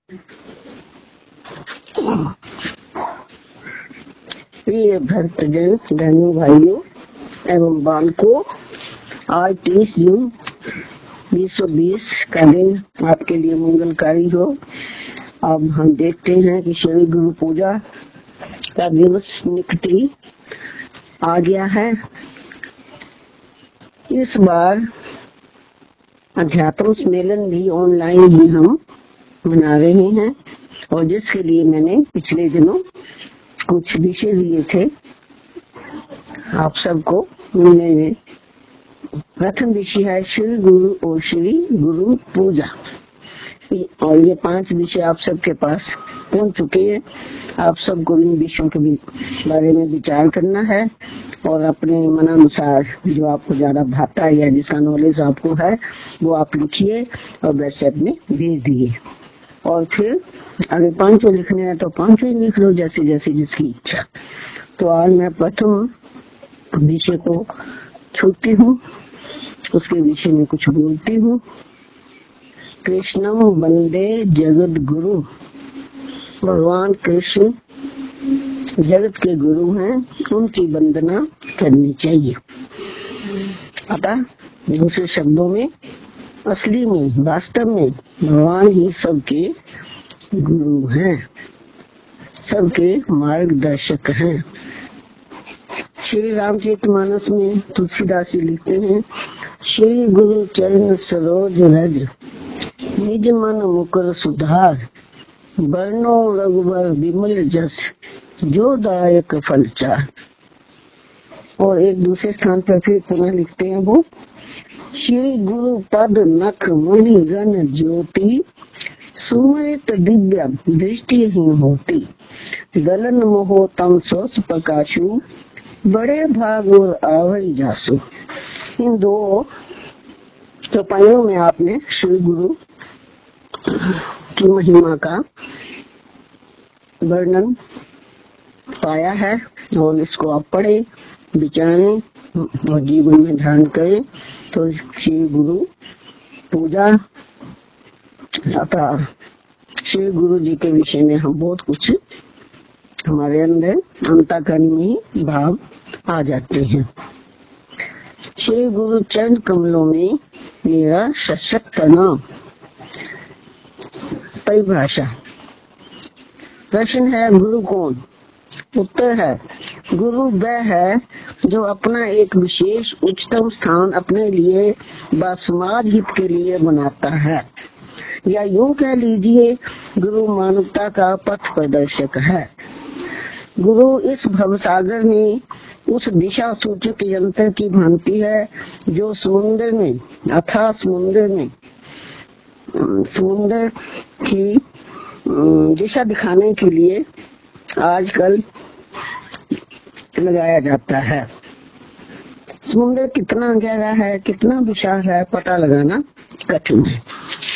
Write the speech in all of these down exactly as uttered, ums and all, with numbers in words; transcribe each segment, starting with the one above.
प्रिय भक्तजन, बहनों, भाइयों एवं बालकों, आज तीस जून बीस सौ बीस का दिन आपके लिए मंगलकारी हो। अब हम देखते हैं कि श्री गुरु पूजा का दिवस निकट ही आ गया है। इस बार अध्यात्म सम्मेलन भी ऑनलाइन ही हम मना रहे हैं, और जिसके लिए मैंने पिछले दिनों कुछ विषय लिए थे आप सबको मिलने में। प्रथम विषय है श्री गुरु और श्री गुरु पूजा, और ये पांच विषय आप सबके पास पहुंच चुके हैं। आप सबको इन विषयों के बारे में विचार करना है और अपने मनानुसार जो आपको ज्यादा भाता है या जिसका नॉलेज आपको है वो आप लिखिए और व्हाट्सएप में भेज दिए। और फिर अगर पांचों लिखने हैं तो पांचों ही लिख लो, जैसे जैसे जिसकी इच्छा। तो आज मैं प्रथम विषय को छूती हूँ, उसके विषय में कुछ बोलती हूँ। कृष्णम वंदे जगत गुरु। भगवान कृष्ण जगत के गुरु हैं, उनकी वंदना करनी चाहिए। अतः दूसरे शब्दों में, असली में, वास्तव में भगवान ही सबके गुरु हैं, सबके मार्गदर्शक हैं। श्री रामचरितमानस में तुलसीदास जी लिखते हैं, श्री गुरु चरण सरोज रज, निज मन मुकुर सुधार, वर्णो रघुबर विमल जस, जो दायक फल चार। और एक दूसरे स्थान पर फिर पुनः लिखते हैं वो, श्री गुरु पद नख मणि गण ज्योति, सुमृत दिव्य दृष्टि ही होती, गलन मोहो तम स्वस प्रकाशु, बड़े भाग और आवई जासु। इन दो चौपाइयों में आपने श्री गुरु की महिमा का वर्णन पाया है, और इसको आप पढ़े, विचारें और जीवन में ध्यान करें तो श्री गुरु पूजा अथवा श्री गुरु जी के विषय में हम बहुत कुछ हमारे अंदर अंतःकरण में भाव आ जाते हैं। श्री गुरु चरण कमलों में मेरा सशक्त प्रणाम। परिभाषा। प्रश्न है, गुरु कौन? उत्तर है, गुरु वह है जो अपना एक विशेष उच्चतम स्थान अपने लिए व समाज हित के लिए बनाता है, या यूं कह लीजिए गुरु मानवता का पथ प्रदर्शक है। गुरु इस भवसागर में उस दिशा सूचक यंत्र की भांति है जो समुद्र में अथाह समुद्र में समुद्र की दिशा दिखाने के लिए आजकल लगाया जाता है। समुद्र कितना गहरा है, कितना विशाल है, पता लगाना कठिन है।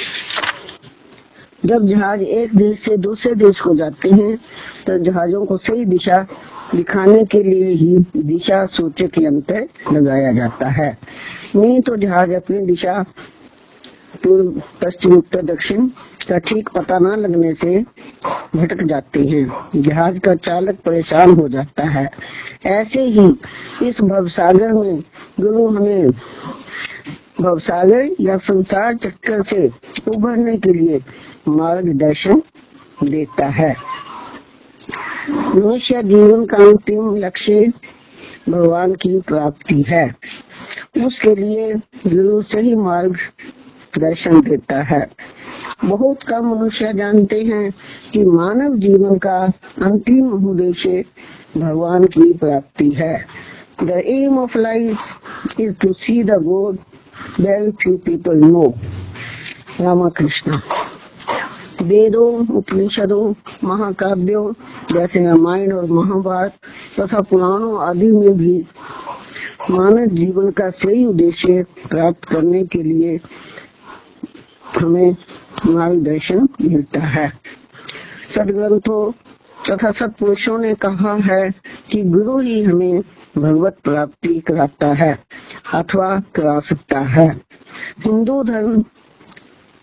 जब जहाज एक देश से दूसरे देश को जाते हैं तो जहाजों को सही दिशा दिखाने के लिए ही दिशा सूचक यंत्र लगाया जाता है, नहीं तो जहाज अपनी दिशा पूर्व पश्चिम उत्तर दक्षिण का ठीक पता न लगने से भटक जाते हैं। जहाज का चालक परेशान हो जाता है। ऐसे ही इस भवसागर में गुरु हमें भवसागर या संसार चक्कर से उभरने के लिए मार्गदर्शन देता है। मनुष्य जीवन का अंतिम लक्ष्य भगवान की प्राप्ति है। उसके लिए गुरु सही मार्ग दर्शन देता है। बहुत कम मनुष्य जानते हैं कि मानव जीवन का अंतिम उद्देश्य भगवान की प्राप्ति है। The aim of life is to see the God. Very few people know. Ramakrishna. वेदों, उपनिषदों, महाकाव्यों जैसे रामायण और महाभारत तथा पुराणों आदि में भी मानव जीवन का सही उद्देश्य प्राप्त करने के लिए हमें मार्गदर्शन मिलता है। सदग्रंथों तथा सत्पुरुषों ने कहा है कि गुरु ही हमें भगवत प्राप्ति कराता है अथवा करा सकता है। हिंदू धर्म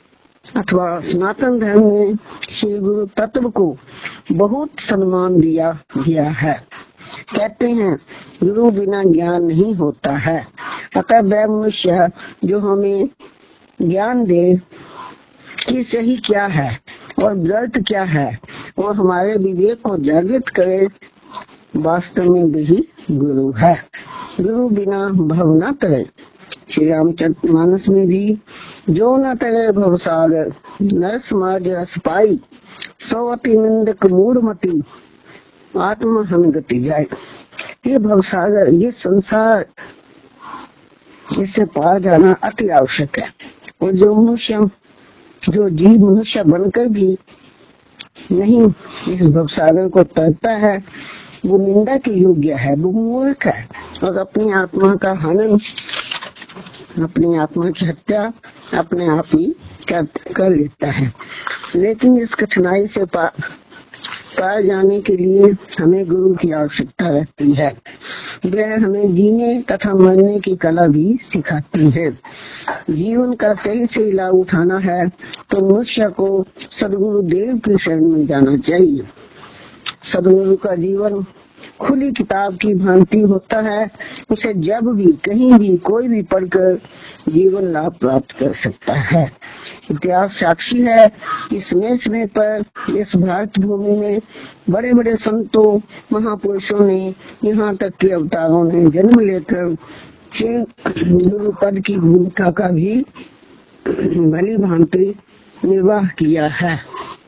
अथवा सनातन धर्म में श्री गुरु तत्व को बहुत सम्मान दिया गया है। कहते हैं गुरु बिना ज्ञान नहीं होता है, अतः वह मनुष्य जो हमें ज्ञान दे कि सही क्या है और गलत क्या है और हमारे विवेक को जागृत करे, वास्तव में वही गुरु है। गुरु बिना भव न तरे। श्री रामचरितमानस में भी जो न तरे भव सागर, नर समाज रस पाई, सो अति निंदक मूढ़मति, आत्म हम गति जाए। ये भव सागर, ये संसार, इससे पार जाना अति आवश्यक है। और जो मनुष्य जो जीव मनुष्य बनकर भी नहीं इस भवसागर को तरता है, वो निंदा के योग्य है, वो मूर्ख है और अपनी आत्मा का हनन, अपनी आत्मा की हत्या अपने आप ही कर, कर लेता है। लेकिन इस कठिनाई से पा, पार जाने के लिए हमें गुरु की आवश्यकता रहती है। वह हमें जीने तथा मरने की कला भी सिखाती है। जीवन का सही सही लाभ उठाना है तो मनुष्य को सदगुरु देव की शरण में जाना चाहिए। सदगुरु का जीवन खुली किताब की भांति होता है, उसे जब भी कहीं भी कोई भी पढ़कर जीवन लाभ प्राप्त कर सकता है। इतिहास साक्षी है कि समय समय पर इस भारत भूमि में बड़े बड़े संतों महापुरुषों ने, यहाँ तक के अवतारों ने जन्म लेकर गुरु पद की भूमिका का भी भली भांति निर्वाह किया है।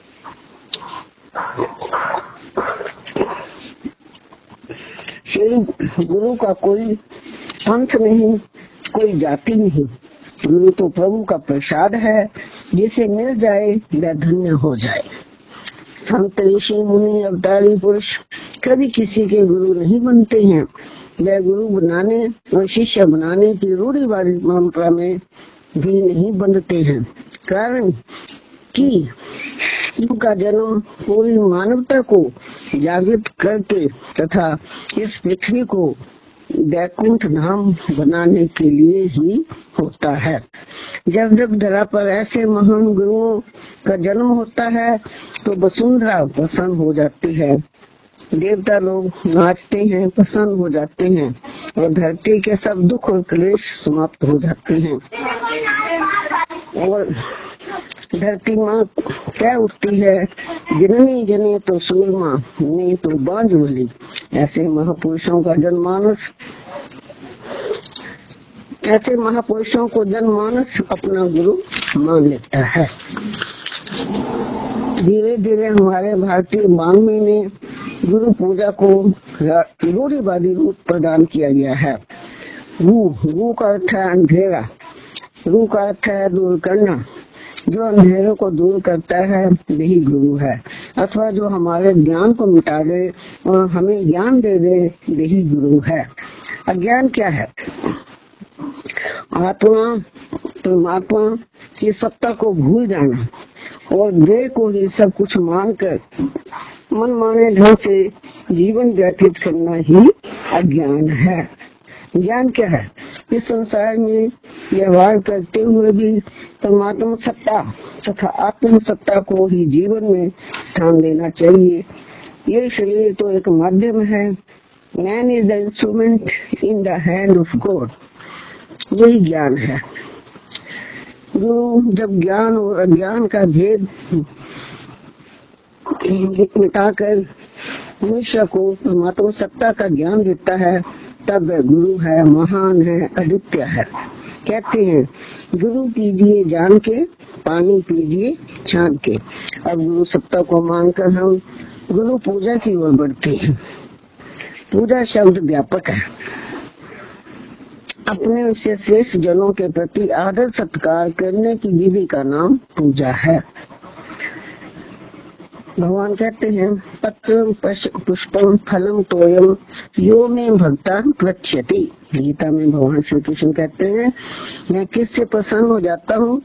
श्री गुरु का कोई पंथ नहीं, कोई जाति नहीं। गुरु तो प्रभु का प्रसाद है, जिसे मिल जाए वह धन्य हो जाए। संत ऋषि मुनि अवतारी पुरुष कभी किसी के गुरु नहीं बनते हैं। वह गुरु बनाने और शिष्य बनाने की रूढ़िवादी परंपरा में भी नहीं बंधते हैं। कारण कि उनका जन्म पूरी मानवता को जागृत करके तथा इस पृथ्वी को वैकुंठ धाम बनाने के लिए ही होता है। जब जब धरा पर ऐसे महान गुरुओं का जन्म होता है तो वसुंधरा प्रसन्न हो जाती है, देवता लोग नाचते हैं, प्रसन्न हो जाते हैं और धरती के सब दुख और क्लेश समाप्त हो जाते हैं और धरती माँ क्या उठती है, जननी जने तो सुरमा, नहीं तो बांझ बोली। ऐसे महापुरुषों का जनमानस ऐसे महापुरुषों को जनमानस अपना गुरु मान लेता है। धीरे धीरे हमारे भारतीय वाङ्मय में गुरु पूजा को रूढ़िवादी रूप प्रदान किया गया है। रू रू का अर्थ है अंधेरा, रू का अर्थ है दूर करना। जो अंधेरे को दूर करता है वही गुरु है, अथवा जो हमारे ज्ञान को मिटा दे और हमें ज्ञान दे दे वही गुरु है। अज्ञान क्या है? आत्मा परमात्मा की सत्ता को भूल जाना और देह को ही सब कुछ मानकर मन माने ढंग से जीवन व्यतीत करना ही अज्ञान है। ज्ञान क्या है? इस संसार में व्यवहार करते हुए भी परमात्मा सत्ता तथा आत्म सत्ता को ही जीवन में स्थान देना चाहिए। ये शरीर तो एक माध्यम है। Man is the instrument in the hand of God. यही ज्ञान है। गुरु जब ज्ञान और अज्ञान का भेद मिटाकर मनुष्य को परमात्मा सत्ता का ज्ञान देता है, तब वह गुरु है, महान है, अद्वितीय है। कहते हैं गुरु पीजिए जान के, पानी पीजिए छान के। अब गुरु सत्ता को मानकर हम गुरु पूजा की ओर बढ़ते हैं। पूजा शब्द व्यापक है। अपने से श्रेष्ठ जनों के प्रति आदर सत्कार करने की विधि का नाम पूजा है। भगवान कहते हैं पत्रम पुष्पम फलम तोयम यो में भक्ता प्रच्यति। गीता में भगवान श्री कृष्ण कहते हैं मैं किससे प्रसन्न हो जाता हूँ?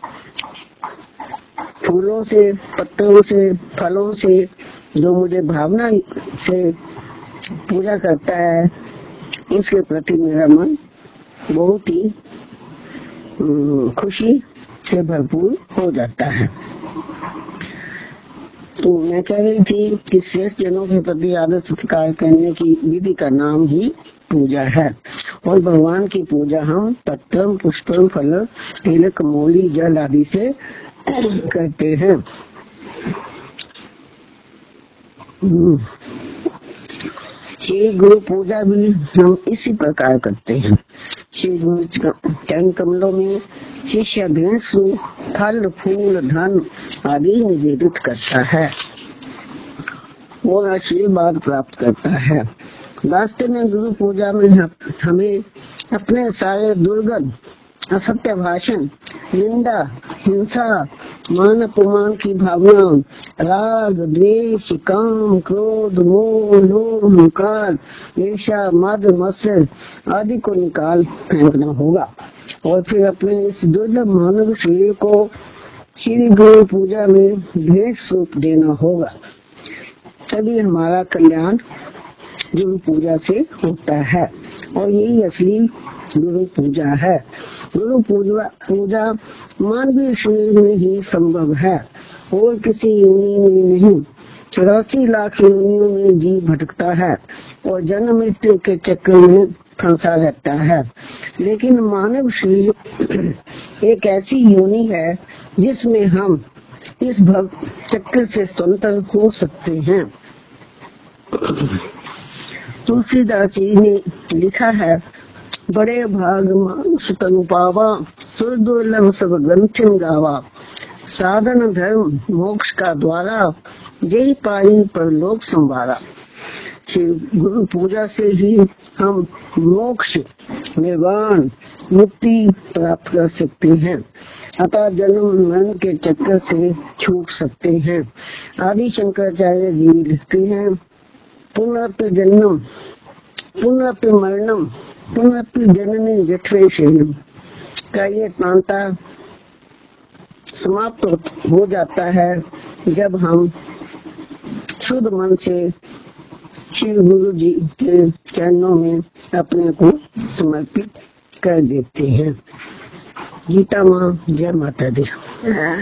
फूलों से, पत्तों से, फलों से। जो मुझे भावना से पूजा करता है उसके प्रति मेरा मन बहुत ही खुशी से भरपूर हो जाता है। तो मैं कह रही थी कि श्रेष्ठ जनों के प्रति आदर सत्कार करने की विधि का नाम ही पूजा है। और भगवान की पूजा हम पत्रम, पुष्पम, फल, तिलक, मूली, जल आदि से करते हैं। श्री गुरु पूजा भी हम इसी प्रकार करते हैं। श्री गुरु चरण कमलों में शिष्य भेंट फल, फूल, धन आदि निवेदित करता है और आशीर्वाद प्राप्त करता है। वास्तव में गुरु पूजा में हमें अपने सारे दुर्गंध, असत्य भाषण, निंदा, हिंसा, मान अपमान की भावना, राग, द्वेष, काम, क्रोध, मोह, लोभ, अहंकार, ईर्ष्या, मद, मत्सर आदि को निकाल फेंकना होगा और फिर अपने इस दुर्लभ मानव शरीर को श्री गुरु पूजा में भेंट स्वरूप देना होगा। तभी हमारा कल्याण गुरु पूजा से होता है और यही असली गुरु पूजा है। गुरु पूजा पूजा मानवीय शरीर में ही संभव है और किसी योनि में नहीं। चौरासी लाख योनियों में जीव भटकता है और जन्म मृत्यु के चक्कर में फंसा रहता है, लेकिन मानव शरीर एक ऐसी योनि है जिसमें हम इस भव चक्कर से स्वतंत्र हो सकते हैं। तुलसीदास जी ने लिखा है, बड़े भाग मानुष तनु पावा, सुरदुर्लभ सब ग्रंथिन गावा, साधन धर्म मोक्ष का द्वारा, जय पाई पर लोक संवारा। गुरु पूजा से ही हम मोक्ष, निर्वाण, मुक्ति प्राप्त कर सकते हैं, अतः जन्म मरण के चक्कर से छूट सकते हैं। आदि शंकराचार्य जी लिखते हैं, पुनः जन्म पुनः मरणम पुनः जननी जठरे शयनम का ये तांता समाप्त हो जाता है जब हम शुद्ध मन से श्री गुरु जी के चरणों में अपने को समर्पित कर देते हैं। गीता माँ, जय माता दी।